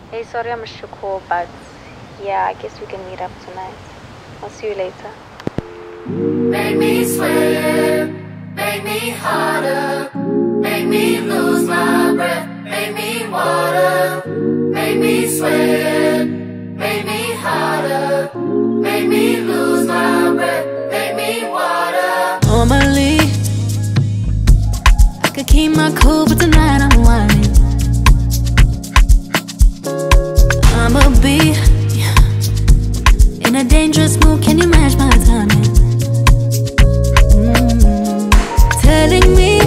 Hey, sorry I missed your call, but yeah, I guess we can meet up tonight. I'll see you later. Make me sweat, make me harder, make me lose my breath, make me water, make me sweat, make me harder, make me lose my breath, make me water. Normally, I could keep my cool, but tonight I'm whining. I'ma be in a dangerous mood, can you match my timing? Telling me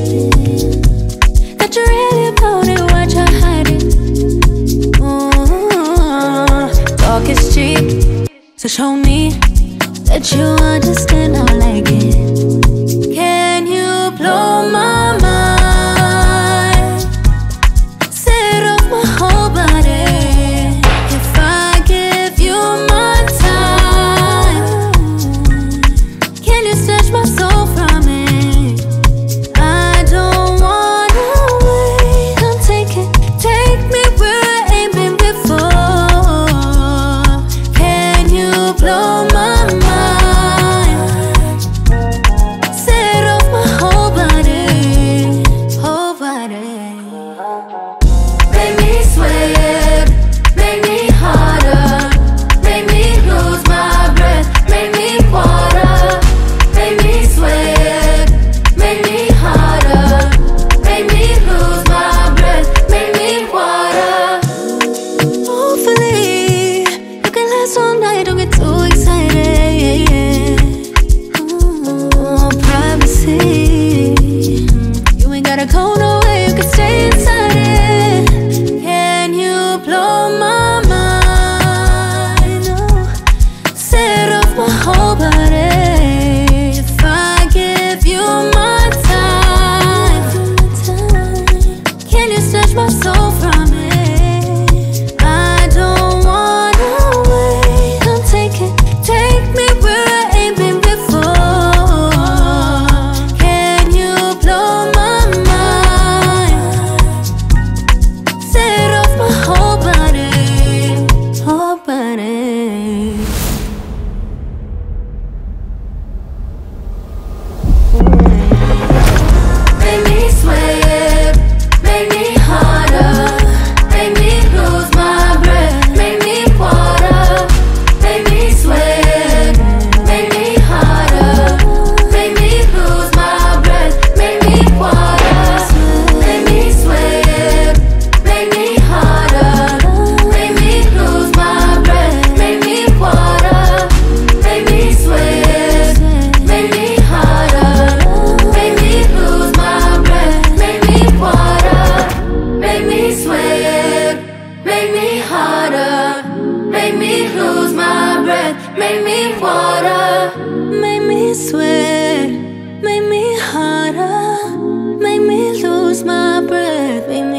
that you're really about it, what you're hiding. Talk is cheap, so show me that you understand how I like it. Can you blow my mind? Set off my whole body. If I give you my time, can you snatch my soul from it? I don't wanna wait. Come take me where I ain't been before. Can you blow my mind? Set off my whole body, whole body. Make me sweat, make me harder, make me lose my breath, make me water, make me sweat, make me harder, make me lose my breath, make me water. Hopefully, you can last all night, don't get too excited. Privacy, you ain't gotta go nowhere, you can stay inside it. Can you blow my mind? Set off my whole body. If I give you my time, can you snatch my soul from it? I don't wanna wait. Come take me where I ain't been before. Can you blow my mind? Set off my whole body, whole body. Make me sweat, make me harder, make me lose my breath, make me water, make me sweat, make me harder, make me lose my breath, make me water, make me sweat, make me harder, make me lose my breath, make me water, make me sweat, make me harder, make me lose my breath, make me water, make me sweat, make me harder, make me lose my breath, make me water. Make me sweat, make me harder, make me lose my breath, make